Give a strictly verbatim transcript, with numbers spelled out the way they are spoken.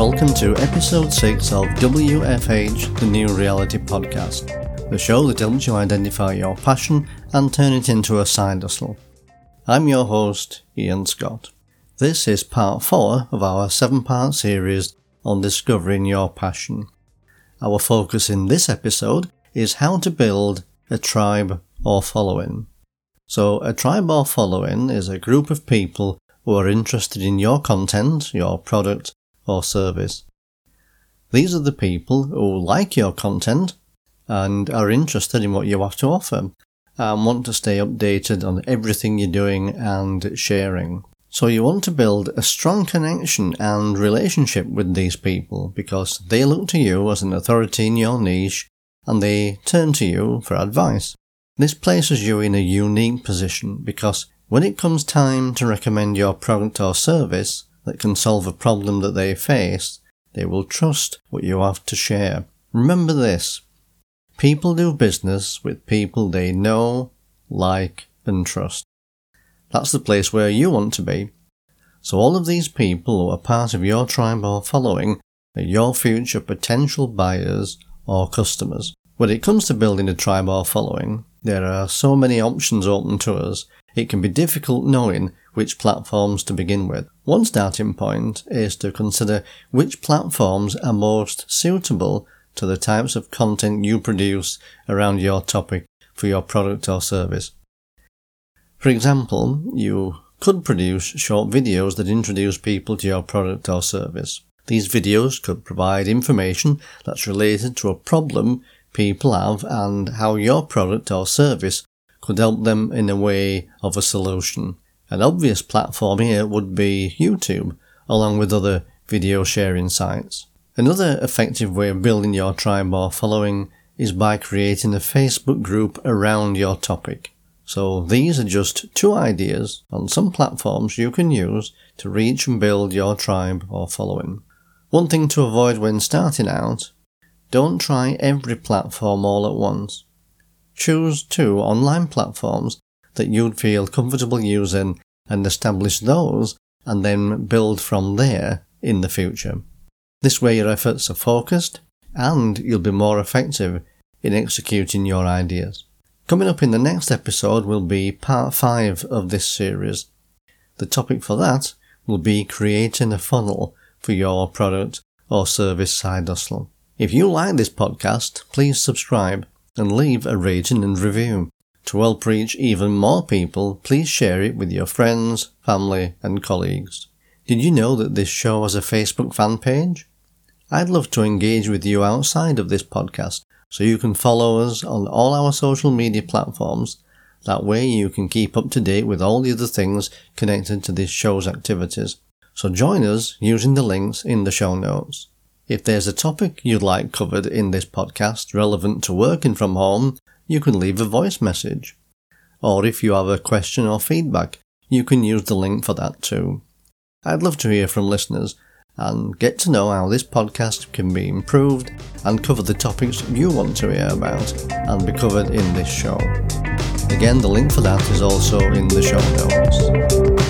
welcome to episode six of W F H, the New Reality Podcast, the show that helps you identify your passion and turn it into a side hustle. I'm your host, Ian Scott. This is part four of our seven-part series on discovering your passion. Our focus in this episode is how to build a tribe or following. So a tribe or following is a group of people who are interested in your content, your product or service. These are the people who like your content and are interested in what you have to offer and want to stay updated on everything you're doing and sharing. So you want to build a strong connection and relationship with these people because they look to you as an authority in your niche and they turn to you for advice. This places you in a unique position because when it comes time to recommend your product or service that can solve a problem that they face, they will trust what you have to share. Remember this: people do business with people they know, like, and trust. That's the place where you want to be. So all of these people who are part of your tribe or following are your future potential buyers or customers. When it comes to building a tribe or following, there are so many options open to us, it can be difficult knowing which platforms to begin with. One starting point is to consider which platforms are most suitable to the types of content you produce around your topic for your product or service. For example, you could produce short videos that introduce people to your product or service. These videos could provide information that's related to a problem people have and how your product or service could help them in a way of a solution. An obvious platform here would be YouTube, along with other video sharing sites. Another effective way of building your tribe or following is by creating a Facebook group around your topic. So these are just two ideas on some platforms you can use to reach and build your tribe or following. One thing to avoid when starting out: don't try every platform all at once. Choose two online platforms that you'd feel comfortable using and establish those and then build from there in the future. This way your efforts are focused and you'll be more effective in executing your ideas. Coming up in the next episode will be part five of this series. The topic for that will be creating a funnel for your product or service side hustle. If you like this podcast, please subscribe and leave a rating and review. To help reach even more people, please share it with your friends, family and colleagues. Did you know that this show has a Facebook fan page? I'd love to engage with you outside of this podcast, so you can follow us on all our social media platforms. That way you can keep up to date with all the other things connected to this show's activities. So join us using the links in the show notes. If there's a topic you'd like covered in this podcast relevant to working from home, you can leave a voice message. Or if you have a question or feedback, you can use the link for that too. I'd love to hear from listeners and get to know how this podcast can be improved and cover the topics you want to hear about and be covered in this show. Again, the link for that is also in the show notes.